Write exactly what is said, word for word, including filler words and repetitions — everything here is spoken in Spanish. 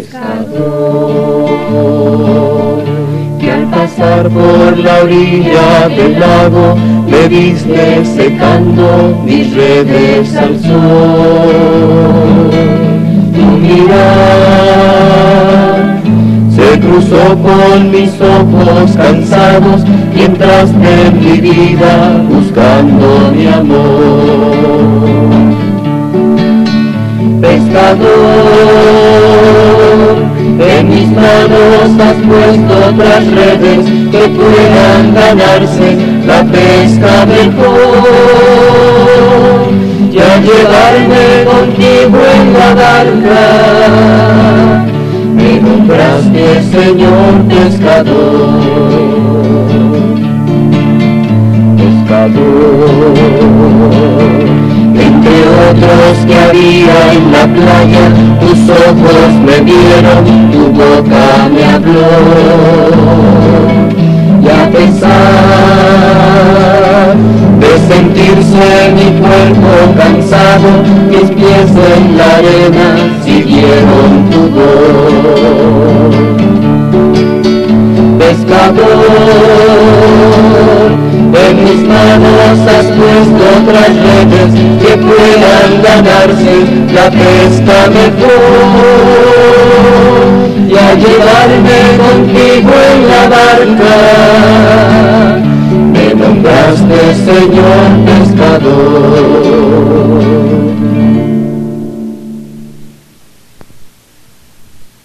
pescador, que al pasar por la orilla del lago me viste secando mis redes al sol. Tu mirar se cruzó con mis ojos cansados y entraste en mi vida buscando mi amor. Pescador, en mis manos has puesto otras redes que puedan ganarse la pesca mejor, y al llevarme contigo en la barca me nombraste Señor pescador. Pescador, entre otros que había en la playa, tus ojos me vieron, tu boca me habló. Y a pesar de sentirse mi cuerpo cansado, mis pies en la arena siguieron tu voz. Pescador, en mis manos has puesto otras redes que puedan ganarse la pesca mejor, y al llevarme contigo en la barca me nombraste Señor